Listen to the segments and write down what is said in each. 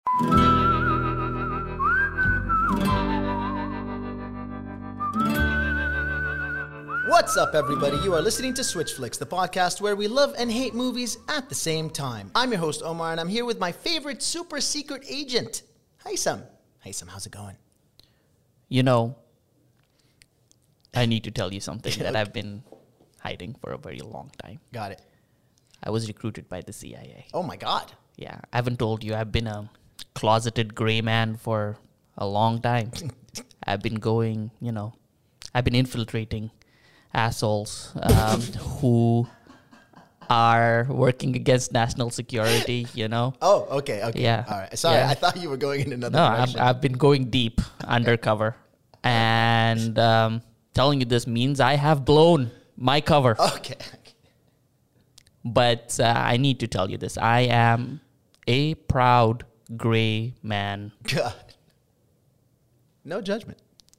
What's up, everybody? You are listening to Switch Flicks, the podcast where we love and hate movies at the same time. I'm your host, Omar, and I'm here with my favorite super secret agent, Haysam. Haysam, how's it going? You know, I need to tell you something that I've been hiding for a very long time. Got it. I was recruited by the CIA. Oh, my God. Yeah, I haven't told you. I've been a closeted gray man for a long time. I've been going, I've been infiltrating assholes who are working against national security, Oh, okay. Yeah. All right. Sorry, Yeah. I thought you were going in another No, direction. I've been going deep undercover. And telling you this means I have blown my cover. Okay. But I need to tell you this. I am a proud gray man. God. No judgment.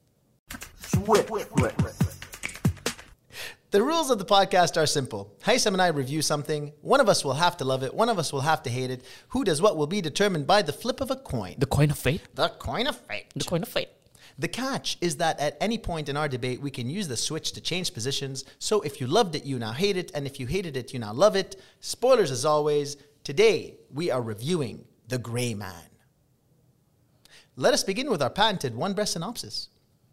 The rules of the podcast are simple. Haysam and I review something. One of us will have to love it. One of us will have to hate it. Who does what will be determined by the flip of a coin. The coin of fate? The coin of fate. The coin of fate. The catch is that at any point in our debate, we can use the switch to change positions. So if you loved it, you now hate it. And if you hated it, you now love it. Spoilers as always. Today, we are reviewing The Gray Man. Let us begin with our patented one-breath synopsis.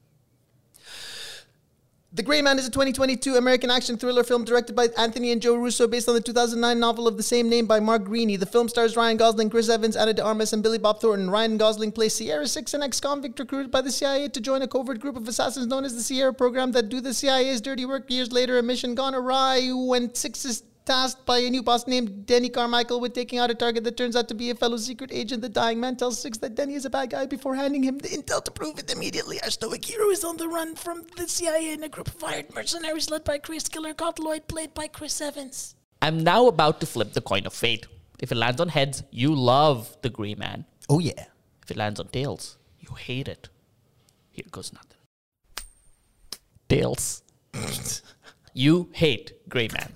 The Gray Man is a 2022 American action thriller film directed by Anthony and Joe Russo based on the 2009 novel of the same name by Mark Greaney. The film stars Ryan Gosling, Chris Evans, Ana de Armas, and Billy Bob Thornton. Ryan Gosling plays Sierra Six, an ex-convict recruited by the CIA to join a covert group of assassins known as the Sierra Program that do the CIA's dirty work. Years later, a mission gone awry when Six is tasked by a new boss named Denny Carmichael with taking out a target that turns out to be a fellow secret agent. The dying man tells Six that Denny is a bad guy before handing him the intel to prove it immediately. Our stoic hero is on the run from the CIA and a group of hired mercenaries led by Chris Killer God Lloyd, played by Chris Evans. I'm now about to flip the coin of fate. If it lands on heads, you love the gray man. Oh, yeah. If it lands on tails, you hate it. Here goes nothing. Tails. You hate gray man.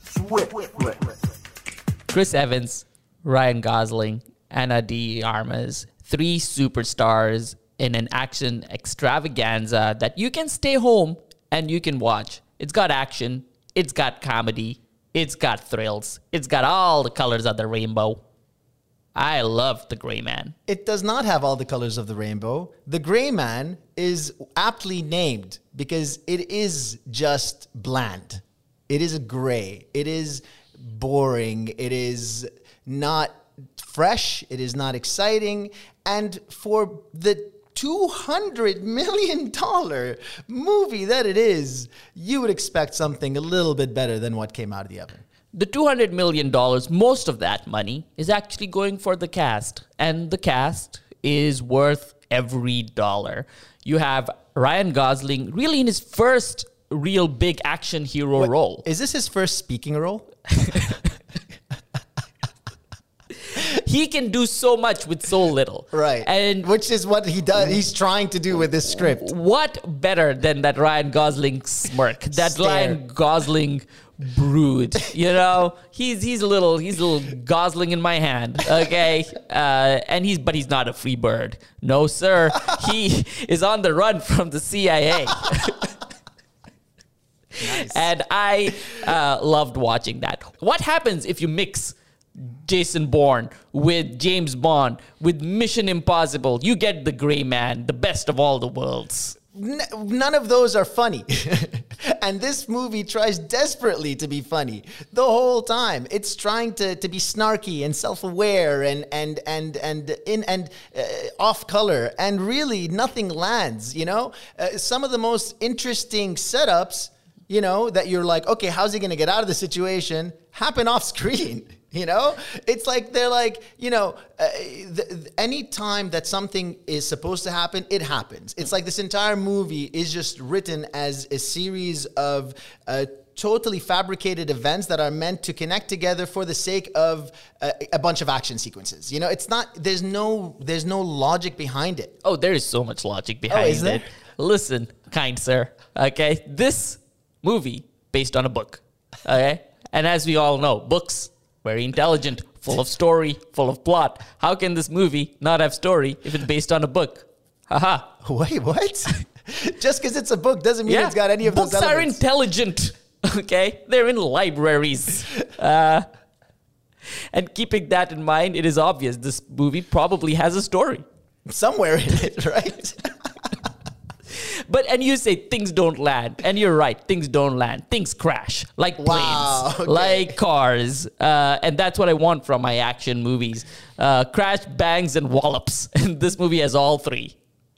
Chris Evans, Ryan Gosling, Ana de Armas, 3 superstars in an action extravaganza that you can stay home and you can watch. It's got action, it's got comedy, it's got thrills, it's got all the colors of the rainbow. I love The Gray Man. It does not have all the colors of the rainbow. The Gray Man is aptly named because it is just bland. It is gray. It is boring. It is not fresh. It is not exciting. And for the $200 million movie that it is, you would expect something a little bit better than what came out of the oven. The $200 million, most of that money, is actually going for the cast. And the cast is worth every dollar. You have Ryan Gosling really in his first real big action hero role. Is this his first speaking role? He can do so much with so little. Right. And which is what he does. He's trying to do with this script. what better than that Ryan Gosling smirk? That Stare. Ryan Gosling brood. He's a little Gosling in my hand. Okay. But he's not a free bird. No, sir. He is on the run from the CIA. Nice. And I loved watching that. What happens if you mix Jason Bourne with James Bond with Mission Impossible? You get the Gray Man, the best of all the worlds. None of those are funny. And this movie tries desperately to be funny the whole time. It's trying to be snarky and self-aware and off color, and really nothing lands, some of the most interesting setups, that you're like, okay, how's he going to get out of the situation, happen off screen. It's like they're like, any time that something is supposed to happen, it happens. It's like this entire movie is just written as a series of totally fabricated events that are meant to connect together for the sake of a bunch of action sequences. It's not, there's no logic behind it. Oh, there is so much logic behind is there? it. Listen, kind sir, okay? This movie based on a book, okay? And as we all know, books, very intelligent, full of story, full of plot. How can this movie not have story if it's based on a book? Haha. Wait, what? Just because it's a book doesn't mean it's got any of those elements. Books are intelligent, okay? They're in libraries. And keeping that in mind, it is obvious this movie probably has a story. Somewhere in it, right? And you say things don't land, and you're right, things don't land. Things crash, like planes, like cars. And that's what I want from my action movies. Crash, bangs, and wallops. And this movie has all three.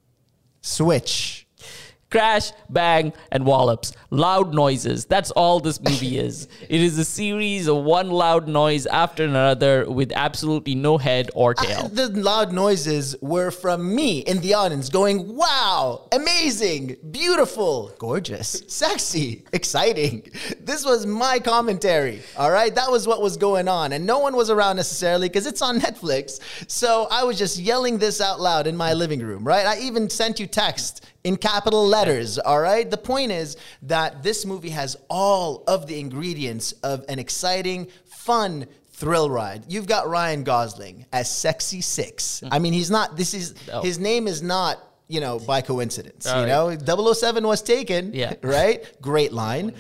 Switch. Crash, bang, and wallops. Loud noises. That's all this movie is. It is a series of one loud noise after another with absolutely no head or tail. The loud noises were from me in the audience going, wow, amazing, beautiful, gorgeous, sexy, exciting. This was my commentary, all right? That was what was going on. And no one was around necessarily because it's on Netflix. So I was just yelling this out loud in my living room, right? I even sent you text in capital letters, all right? The point is that this movie has all of the ingredients of an exciting, fun thrill ride. You've got Ryan Gosling as Sexy Six. I mean, his name is not, by coincidence. All right. 007 was taken, right? Great line.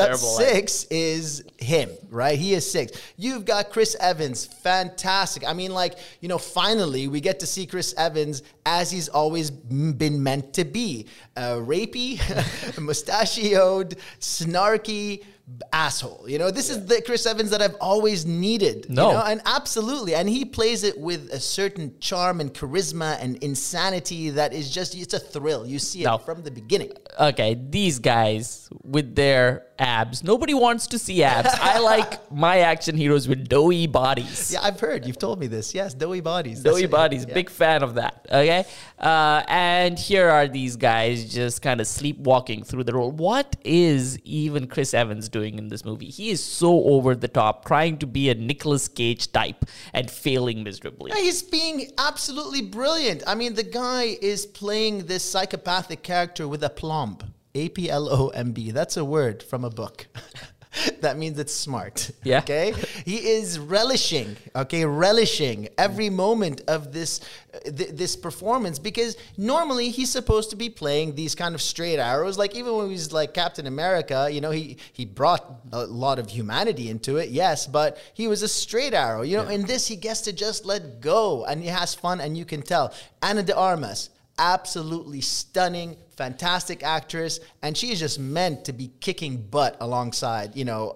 Six is him, right? He is six. You've got Chris Evans, fantastic. I mean, finally we get to see Chris Evans as he's always been meant to be. Rapey, mustachioed, snarky, asshole. This is the Chris Evans that I've always needed. And absolutely. And he plays it with a certain charm and charisma and insanity that is just, it's a thrill. You see it from the beginning. Okay, these guys with their abs. Nobody wants to see abs. I like my action heroes with doughy bodies. Yeah, I've heard. You've told me this. Yes, doughy bodies. Doughy bodies. Yeah. Big fan of that. Okay? And here are these guys just kind of sleepwalking through the role. What is even Chris Evans doing in this movie? He is so over the top, trying to be a Nicolas Cage type and failing miserably. Yeah, he's being absolutely brilliant. I mean, the guy is playing this psychopathic character with aplomb. A-P-L-O-M-B. That's a word from a book. That means it's smart. Yeah. Okay. He is relishing every moment of this performance, because normally he's supposed to be playing these kind of straight arrows. Like even when he was like Captain America, he brought a lot of humanity into it. Yes, but he was a straight arrow. In this he gets to just let go and he has fun, and you can tell. Ana de Armas, absolutely stunning, fantastic actress, and she is just meant to be kicking butt alongside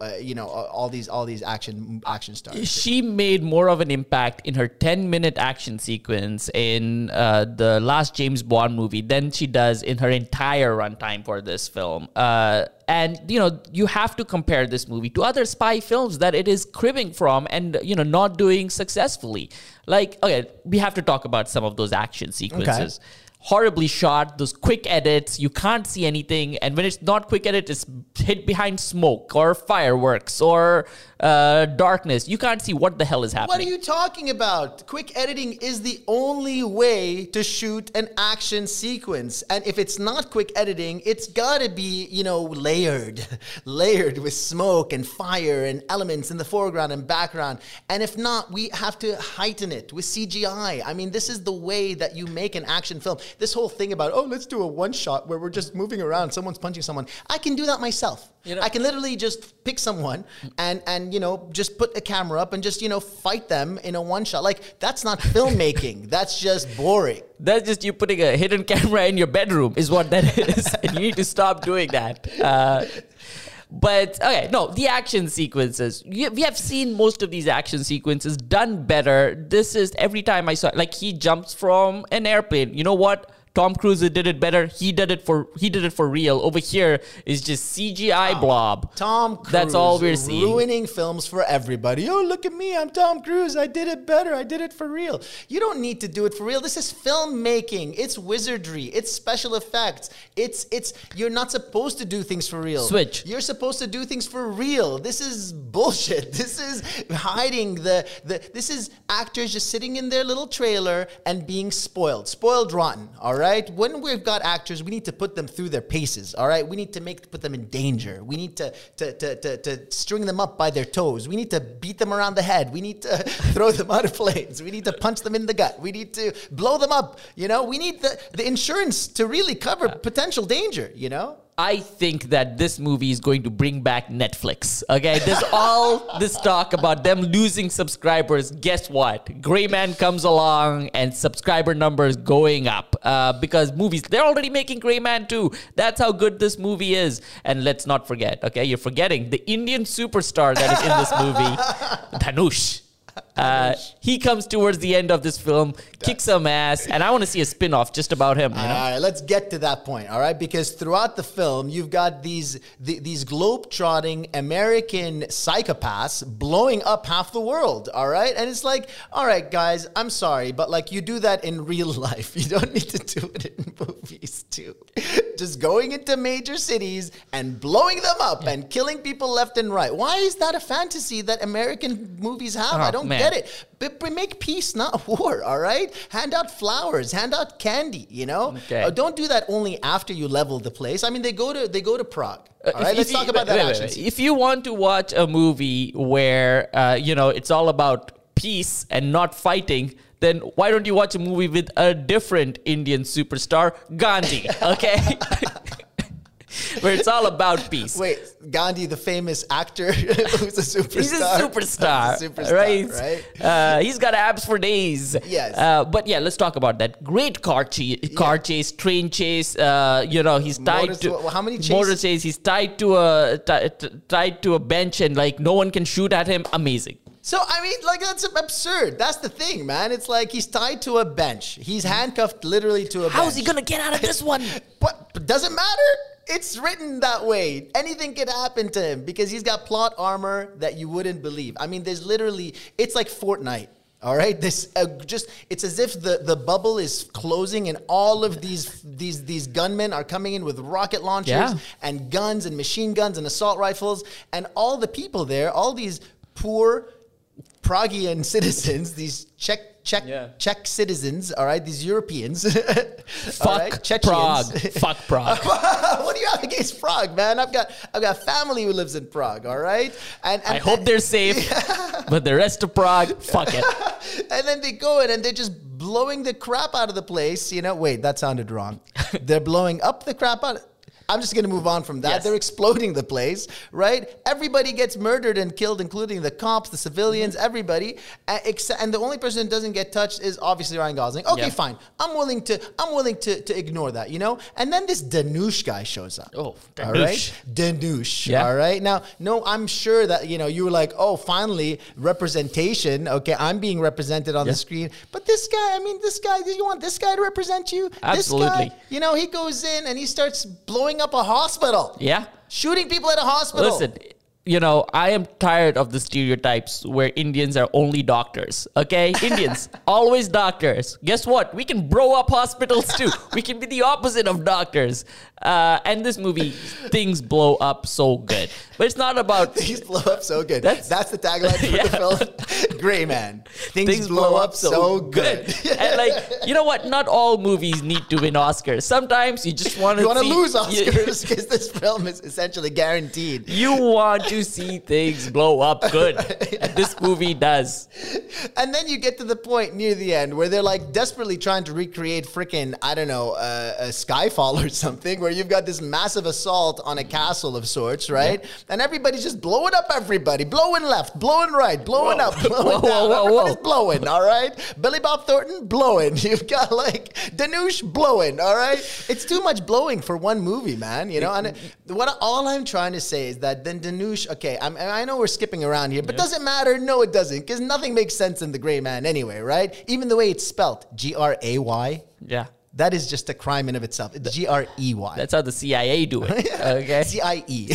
all these action stars. She made more of an impact in her 10-minute action sequence in the last James Bond movie than she does in her entire runtime for this film. And you have to compare this movie to other spy films that it is cribbing from and not doing successfully. Like, okay, we have to talk about some of those action sequences. Okay. Horribly shot, those quick edits, you can't see anything, and when it's not quick edit, it's hid behind smoke or fireworks or darkness. You can't see what the hell is happening. What are you talking about? Quick editing is the only way to shoot an action sequence, and if it's not quick editing, it's gotta be layered with smoke and fire and elements in the foreground and background, and if not, we have to heighten it with CGI. I mean, this is the way that you make an action film. This whole thing about, let's do a one shot where we're just moving around, someone's punching someone. I can do that myself. I can literally just pick someone and just put a camera up and just, fight them in a one shot. Like, that's not filmmaking. That's just boring. That's just you putting a hidden camera in your bedroom is what that is. And you need to stop doing that. But, okay, no, the action sequences. We have seen most of these action sequences done better. This is, every time I saw it, like he jumps from an airplane. You know what? Tom Cruise did it better. He did it for real. Over here is just CGI blob. Tom Cruise. That's all we're seeing. Ruining films for everybody. Oh, look at me. I'm Tom Cruise. I did it better. I did it for real. You don't need to do it for real. This is filmmaking. It's wizardry. It's special effects. It's you're not supposed to do things for real. Switch. You're supposed to do things for real. This is bullshit. This is hiding this is actors just sitting in their little trailer and being spoiled rotten. All right. right? When we've got actors, we need to put them through their paces, all right? We need to put them in danger. We need to string them up by their toes. We need to beat them around the head. We need to throw them out of planes. We need to punch them in the gut. We need to blow them up. You know, we need the insurance to really cover potential danger, you know? I think that this movie is going to bring back Netflix. Okay, there's all this talk about them losing subscribers. Guess what? Gray Man comes along and subscriber numbers going up because movies, they're already making Gray Man 2. That's how good this movie is. And let's not forget, okay, you're forgetting the Indian superstar that is in this movie, Dhanush. He comes towards the end of this film, kicks some ass, and I want to see a spin-off just about him. You know? All right, let's get to that point, all right? Because throughout the film, you've got these globe-trotting American psychopaths blowing up half the world, all right? And it's like, all right, guys, I'm sorry, but like you do that in real life. You don't need to do it in movies too. Just going into major cities and blowing them up and killing people left and right. Why is that a fantasy that American movies have? I don't get it. But make peace, not war, all right? Hand out flowers, hand out candy, you know? Okay. Don't do that only after you level the place. I mean, they go to Prague. All right, let's talk about that action scene. If you want to watch a movie where, it's all about peace and not fighting, then why don't you watch a movie with a different Indian superstar, Gandhi, okay? Where it's all about peace. Wait, Gandhi, the famous actor who's a superstar. He's a superstar, He's a superstar, right? He's got abs for days. Yes. But yeah, let's talk about that. Great car chase, train chase. He's tied to how many chases? Motor chase. He's tied to a bench, and like no one can shoot at him. Amazing. So, I mean, like, that's absurd. That's the thing, man. It's like he's tied to a bench. He's handcuffed literally to a bench. How is he going to get out of this one? But doesn't matter. It's written that way. Anything could happen to him because he's got plot armor that you wouldn't believe. I mean, it's like Fortnite. All right, it's as if the bubble is closing and all of these gunmen are coming in with rocket launchers and guns and machine guns and assault rifles, and all the people there, all these poor Pragian citizens, these Czech citizens, all right, these Europeans. Fuck Prague. Fuck Prague. What do you have against Prague, man? I've got family who lives in Prague, all right? And I hope they're safe, but the rest of Prague, fuck it. And then they go in and they're just blowing the crap out of the place. You know, wait, that sounded wrong. They're blowing up the crap out. I'm just going to move on from that. Yes. They're exploding the place, right? Everybody gets murdered and killed, including the cops, the civilians, everybody. And the only person that doesn't get touched is obviously Ryan Gosling. Okay, fine. I'm willing to ignore that, you know? And then this Dhanush guy shows up. Oh, Dhanush. All right? Dhanush, yeah. all right? Now, no, I'm sure that, you were like, oh, finally, representation. Okay, I'm being represented on the screen. But this guy, do you want this guy to represent you? Absolutely. This guy, he goes in and he starts blowing up a hospital. Yeah. Shooting people at a hospital. Listen, I am tired of the stereotypes where Indians are only doctors. Okay? Indians, always doctors. Guess what? We can blow up hospitals too. We can be the opposite of doctors. And this movie, things blow up so good. But it's not about... Things blow up so good. That's the tagline for the film. Gray Man. Things blow up so good. And you know what? Not all movies need to win Oscars. Sometimes you just want to You want to lose Oscars because this film is essentially guaranteed. You want to see things blow up good. And this movie does. And then you get to the point near the end where they're like desperately trying to recreate freaking, I don't know, a Skyfall or something, where you've got this massive assault on a castle of sorts, right? Yeah. And everybody's just blowing up everybody. Blowing left, blowing right, blowing up, blowing down. Everybody's blowing, all right? Billy Bob Thornton, blowing. You've got Dhanush blowing, all right? It's too much blowing for one movie, man, And all I'm trying to say is that then Dhanush, okay, I know we're skipping around here, but does it matter? No, it doesn't, because nothing makes sense in The Gray Man anyway, right? Even the way it's spelled, Gray. Yeah. That is just a crime in of itself. It's Grey. That's how the CIA do it. Okay. CIE.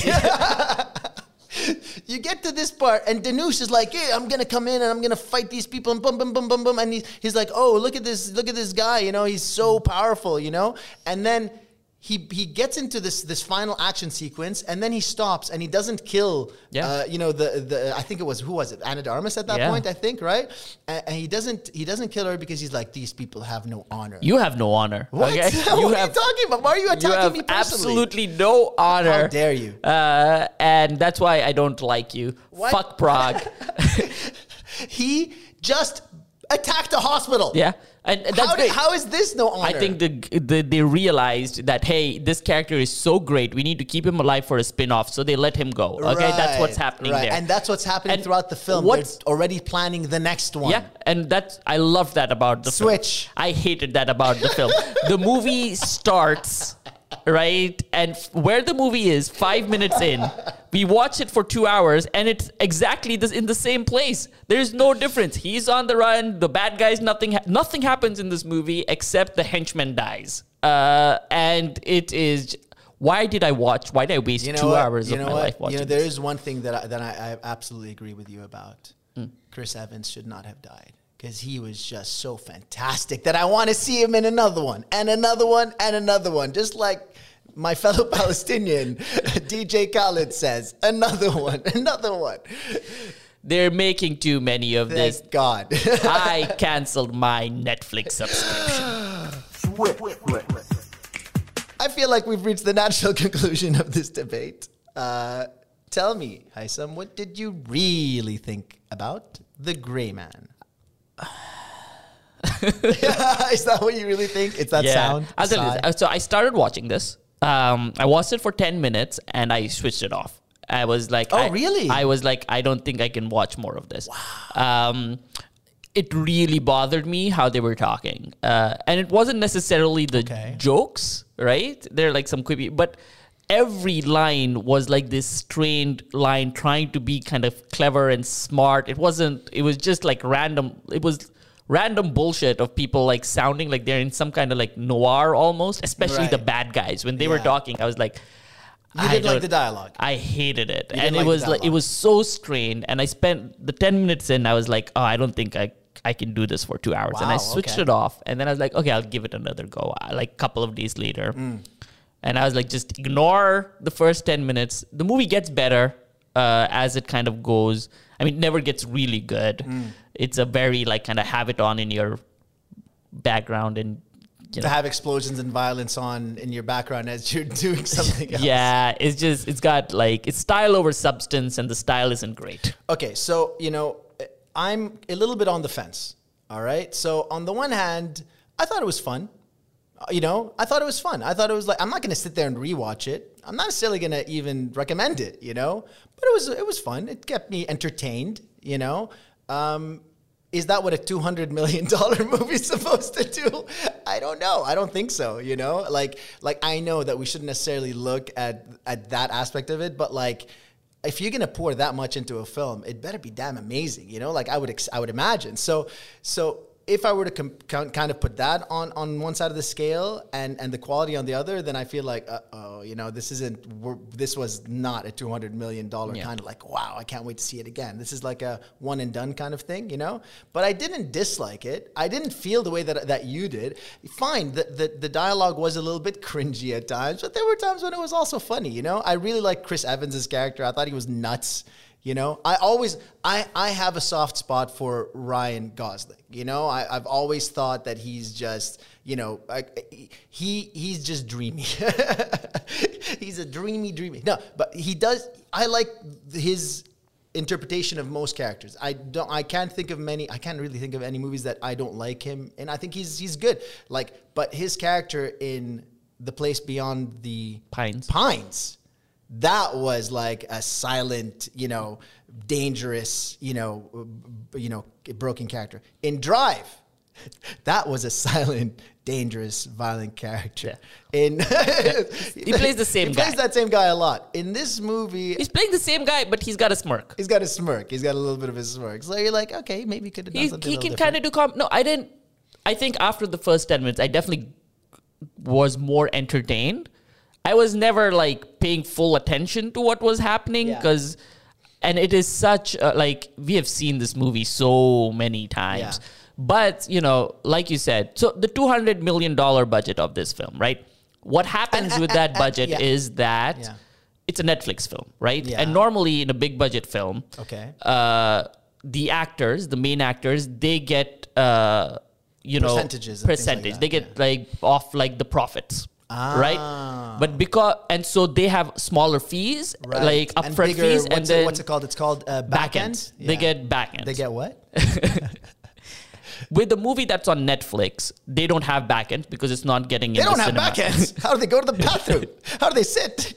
You get to this part, and Dhanush is like, "Hey, I'm gonna come in and I'm gonna fight these people," and boom, boom, boom, boom, boom, and he's like, "Oh, look at this guy, he's so powerful, And then he gets into this final action sequence, and then he stops and he doesn't kill. The I think it was, who was it? Ana de Armas at that point, I think, right? And he doesn't kill her because he's like, these people have no honor. You have no honor. What? Okay? What are you talking about? Why are you attacking me personally? Absolutely no honor. How dare you? And that's why I don't like you. What? Fuck Prague. He just attacked a hospital. Yeah. And that's great. How is this no honor? I think they realized that, hey, this character is so great, we need to keep him alive for a spin-off, so they let him go. Okay, that's what's happening there. And that's what's happening throughout the film. They're already planning the next one. Yeah, and I love that about the Switch. film. I hated that about the film. The movie starts, right? And where the movie is, 5 minutes in, we watch it for 2 hours, and it's exactly in the same place. There's no difference. He's on the run. The bad guys, nothing happens in this movie except the henchman dies. And it is... Why did I waste 2 hours of my life watching this? There is one thing that I absolutely agree with you about. Chris Evans should not have died, because he was just so fantastic that I want to see him in another one, and another one, and another one. Just like my fellow Palestinian, DJ Khaled says, another one, another one. They're making too many of this. Thank God. I canceled my Netflix subscription. I feel like we've reached the natural conclusion of this debate. Tell me, Haitham, what did you really think about The Gray Man? Is that what you really think? It's that sound? I'll tell you this. So I started watching this. I watched it for 10 minutes and I switched it off. I was like, oh, really? I was like, I don't think I can watch more of this. Wow. It really bothered me how they were talking. And it wasn't necessarily the jokes, right? They're like some quippy, but every line was like this strained line trying to be kind of clever and smart. It was just like random. It was random bullshit of people like sounding like they're in some kind of like noir almost, especially the bad guys. When they were talking, I was like, you didn't like the dialogue. I hated it. And it was like, it was so strained. And I spent the 10 minutes in, I was like, oh, I don't think I can do this for 2 hours. And I switched it off. And then I was like, okay, I'll give it another go. Like a couple of days later. And I was like, just ignore the first 10 minutes. The movie gets better as it kind of goes. I mean, it never gets really good. It's a very like kind of have it on in your background and to have explosions and violence on in your background as you're doing something else. Yeah, it's got like, it's style over substance, and the style isn't great. Okay, so, I'm a little bit on the fence, all right? So on the one hand, I thought it was fun. I thought it was fun. I thought it was like, I'm not going to sit there and rewatch it. I'm not necessarily going to even recommend it, but it was fun. It kept me entertained, Is that what a $200 million movie is supposed to do? I don't know. I don't think so, Like I know that we shouldn't necessarily look at that aspect of it, but like, if you're going to pour that much into a film, it better be damn amazing, Like I would imagine. So if I were to kind of put that on one side of the scale and the quality on the other, then I feel like, this was not a $200 million kind of like, wow, I can't wait to see it again. This is like a one and done kind of thing, But I didn't dislike it. I didn't feel the way that you did. Fine, the dialogue was a little bit cringy at times, but there were times when it was also funny, I really liked Chris Evans' character. I thought he was nuts. I have a soft spot for Ryan Gosling. I've always thought that he's just, he's just dreamy. He's a dreamy. No, but I like his interpretation of most characters. I can't really think of any movies that I don't like him, and I think he's good. But his character in The Place Beyond the Pines. That was like a silent, dangerous, broken character. In Drive, that was a silent, dangerous, violent character. He plays the same guy. He plays that same guy a lot. In this movie... He's playing the same guy, but he's got a smirk. He's got a smirk. He's got a little bit of a smirk. So you're like, okay, maybe he could have done something He can kind of do... No, I didn't... I think after the first 10 minutes, I definitely was more entertained. I was never like paying full attention to what was happening and it is such we have seen this movie so many times, but like you said, so the $200 million budget of this film, right? What happens with that budget is that it's a Netflix film, right? Yeah. And normally in a big budget film, Okay. The actors, the main actors, they get Percentages and things like percentage. that, They get like off like the profits. Right, but so they have smaller fees, Right. like And upfront bigger- fees, and then what's it called? It's called back end. They get back end. They get what? With the movie that's on Netflix, they don't have back end because it's not getting. They in don't the have cinema. back ends. How do they go to the bathroom? How do they sit?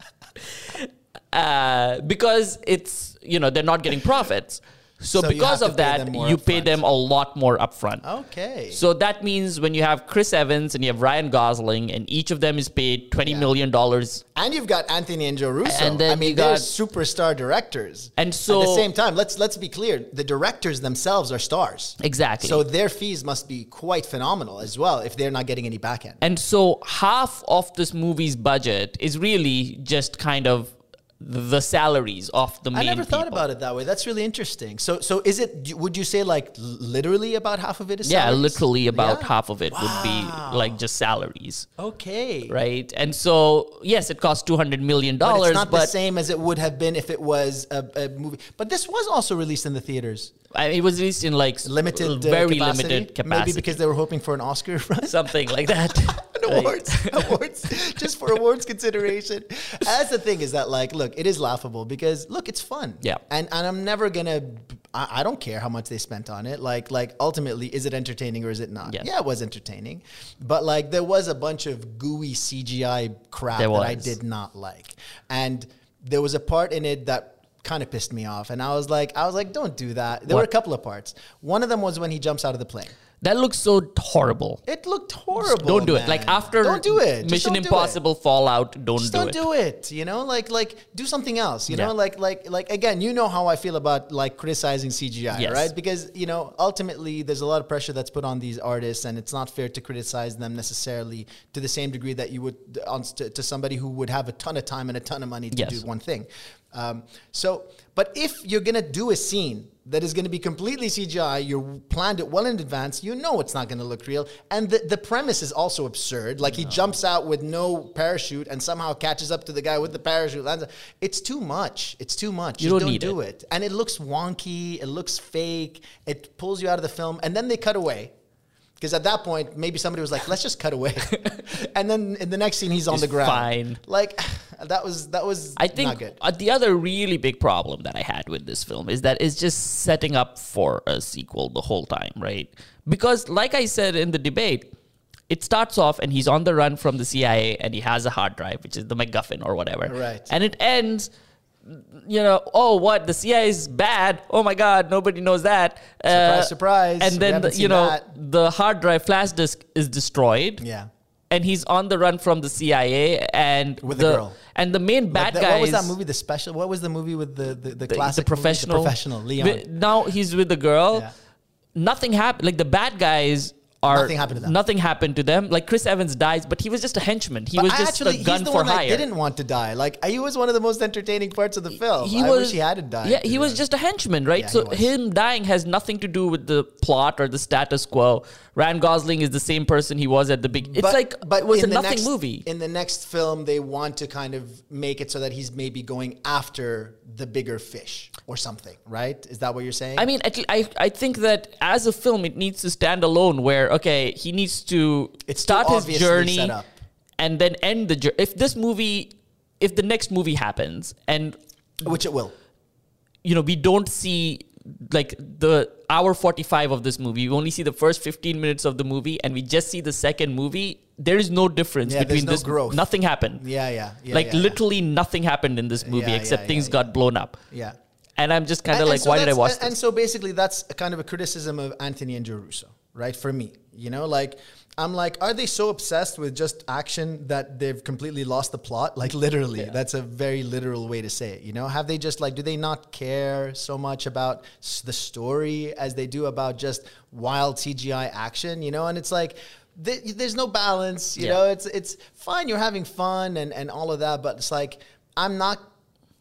Because it's they're not getting profits. So So you because have to of pay that, them more you pay upfront. them a lot more upfront. Okay. So that means when you have Chris Evans and you have Ryan Gosling, and each of them is paid $20 million. And you've got Anthony and Joe Russo. And then I mean, you they're got- superstar directors. And so at the same time, let's be clear: the directors themselves are stars. Exactly. So their fees must be quite phenomenal as well if they're not getting any back end. And so half of this movie's budget is really just kind of the salaries of the main I never thought people. about it that way. That's really interesting. So is it? Would you say like literally about half of it is? Yeah, salaries? literally about Yeah? half of it would be like just salaries. Okay. Right. And so, yes, it costs $200 million, But it's not the but same as it would have been if it was a movie. But this was also released in the theaters. it was released in like Limited, very capacity. limited capacity. Maybe because they were hoping for an Oscar front. something like that. Awards, just for awards consideration. That's the thing is that like, look, it is laughable because look, it's fun. Yeah. And I'm never gonna. I don't care how much they spent on it. Like ultimately, is it entertaining or is it not? Yes. Yeah, it was entertaining, but like there was a bunch of gooey CGI crap There that I was. did not like, and there was a part in it that kind of pissed me off, and I was like, don't do that. There were a What? couple of parts. One of them was when he jumps out of the plane. That looks so horrible. It looked horrible. Don't do it. man. Like after don't do it. Just Mission don't do it. Impossible Fallout, don't Just do don't it. do it. You know, like do something else. You know, Yeah. like again, you know how I feel about like criticizing CGI, Yes. right? Because ultimately there's a lot of pressure that's put on these artists, and it's not fair to criticize them necessarily to the same degree that you would to somebody who would have a ton of time and a ton of money to Yes. do one thing. But if you're gonna do a scene that is going to be completely CGI, you planned it well in advance, you know it's not going to look real. And the premise is also absurd. Like he jumps out with no parachute and somehow catches up to the guy with the parachute. Lands. It's too much. It's too much. You Just don't need do it. And it looks wonky. It looks fake. It pulls you out of the film. And then they cut away. Because at that point, maybe somebody was like, let's just cut away. And then in the next scene, he's on He's the ground. fine. Like, that was I not think good. the other really big problem that I had with this film is that it's just setting up for a sequel the whole time, right? Because like I said in the debate, it starts off and he's on the run from the CIA and he has a hard drive, which is the MacGuffin or whatever. Right. And it ends, oh, what? The CIA is bad. Oh my God, nobody knows that. Surprise, surprise. And We then, haven't seen that. the hard drive flash disk is destroyed. Yeah. And he's on the run from the CIA and With the girl. And the main bad guy What was that movie? The Special? What was the movie with the classic the professional, movie? The Professional, Leon. Now he's with the girl. Yeah. Nothing happened. Like the bad guys are Nothing happened to them. Nothing happened to them. Like Chris Evans dies, but he was just a henchman. He But was just a gun he's the for one hire. that didn't want to die. Like he was one of the most entertaining parts of the film. He I was, wish he hadn't died. Yeah, he was just a henchman, right? Yeah, so he was. him dying has nothing to do with the plot or the status quo. Ryan Gosling is the same person he was at the beginning. It's it was a in the nothing next- movie. In the next film, they want to kind of make it so that he's maybe going after the bigger fish or something, right? Is that what you're saying? I mean, I think that as a film, it needs to stand alone. Where he needs to It's start too his obviously journey set up. and then end the journey. If the next movie happens and Which it will. we don't see like the hour 45 of this movie, we only see the first 15 minutes of the movie, and we just see the second movie. There is no difference Yeah, between there's no this. growth. Nothing happened. Yeah. Literally nothing happened in this movie Yeah, except yeah, things yeah, got blown up. Yeah. And I'm just kind of And like, so why did I that's- watch this? And so basically, that's a kind of a criticism of Anthony and Joe Russo, right? For me, I'm like, are they so obsessed with just action that they've completely lost the plot? Like literally, that's a very literal way to say it. Have they just do they not care so much about the story as they do about just wild CGI action? And it's like, there's no balance. You know, it's fine. You're having fun and all of that, but it's like, I'm not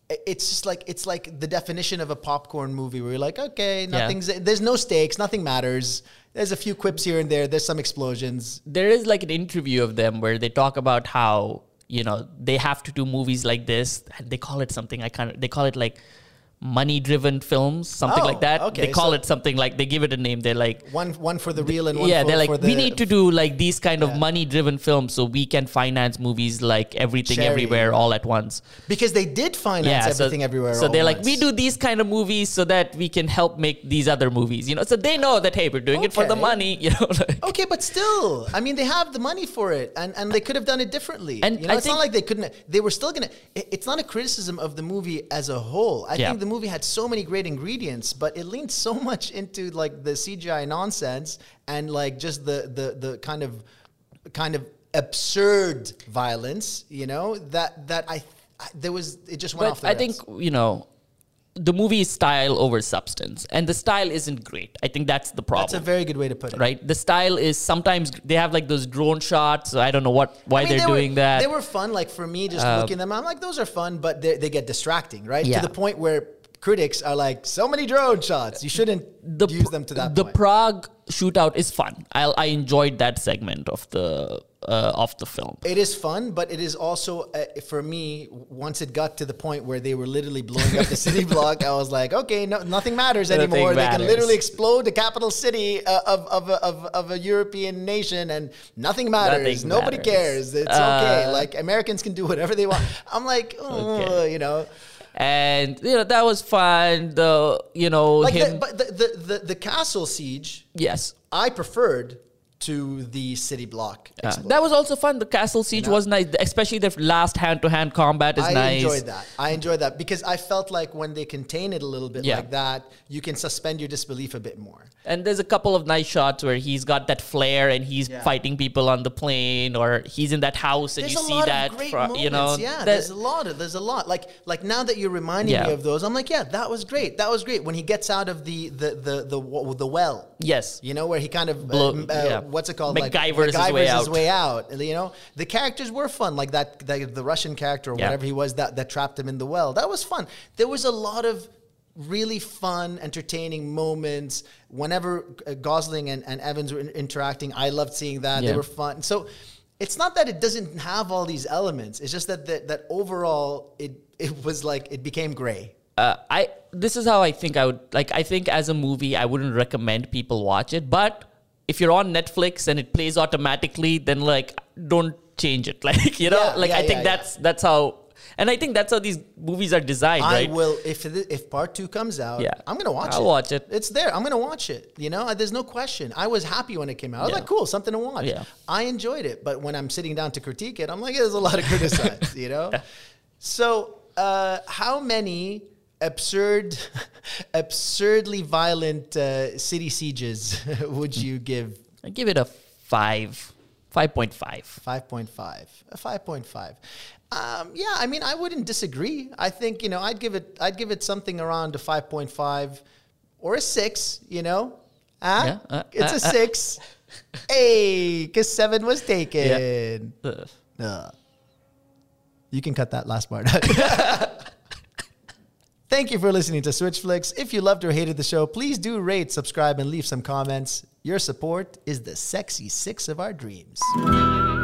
it's just like, it's like the definition of a popcorn movie where you're like, okay, there's no stakes, nothing matters. There's a few quips here and there. There's some explosions. There is like an interview of them where they talk about how, you know, they have to do movies like this. They call it something, they call it like money-driven films, something like that. Okay, they call it something like, they give it a name. They're like... One for the real and one they're like, for the... we need to do like these kind of money-driven films so we can finance movies like Everything Everywhere all at once. Because they did finance Everything Everywhere all at once. So they're like, we do these kind of movies so that we can help make these other movies, you know? So they know that, hey, we're doing it for the money, you know? Like, okay, but still, I mean, they have the money for it, and they could have done it differently. And you know, it's not like they couldn't... They were still going to... It's not a criticism of the movie as a whole. I think the movie had so many great ingredients, but it leaned so much into like the CGI nonsense and like just the kind of absurd violence, you know, that there was, it just went off the rails. I think, you know, the movie is style over substance, and the style isn't great. I think that's the problem. That's a very good way to put it. Right? The style is sometimes they have like those drone shots. I don't know why they're doing that. They were fun. Like for me, just looking at them, I'm like, those are fun, but they get distracting, right? To the point where critics are like, so many drone shots. You shouldn't use them to that point. The Prague shootout is fun. I enjoyed that segment of the film. It is fun, but it is also, for me, once it got to the point where they were literally blowing up the city block, I was like, okay, nothing matters anymore. They can literally explode the capital city of a European nation and nothing matters. Nobody cares. It's okay. Like, Americans can do whatever they want. I'm like, you know. And you know that was fun. The castle siege. Yes, I preferred to the city block. That was also fun. The castle siege was nice, especially the last hand-to-hand combat is nice. I enjoyed that because I felt like when they contain it a little bit like that, you can suspend your disbelief a bit more. And there's a couple of nice shots where he's got that flare and he's fighting people on the plane, or he's in that house and there's you see that. You know, there's a lot. Like now that you're reminding me of those, I'm like, that was great. That was great when he gets out of the well. Yes, you know, where he kind of what's it called? MacGyver's his way out. You know, the characters were fun, like the Russian character or whatever he was that trapped him in the well. That was fun. There was a lot of really fun, entertaining moments. Whenever Gosling and Evans were interacting, I loved seeing that. They were fun. So it's not that it doesn't have all these elements. It's just that overall it was like it became gray. This is how I think I would like. I think as a movie, I wouldn't recommend people watch it, but if you're on Netflix and it plays automatically, then like don't change it. Like, you know, I think that's how, and I think that's how these movies are designed, right? I will, if part 2 comes out, I'm going to watch it. I'll watch it. It's there. I'm going to watch it. You know, there's no question. I was happy when it came out. I was like, cool, something to watch. Yeah. I enjoyed it. But when I'm sitting down to critique it, I'm like, there's a lot of criticize, you know? So how many absurdly violent city sieges would you give? I give it a 5. 5.5. 5.5. A 5.5. I mean, I wouldn't disagree. I think, you know, I'd give it something around a 5.5 or a 6, you know? It's a 6. Hey, because 7 was taken. You can cut that last part. Thank you for listening to Switch Flicks. If you loved or hated the show, please do rate, subscribe, and leave some comments. Your support is the sexy 6 of our dreams.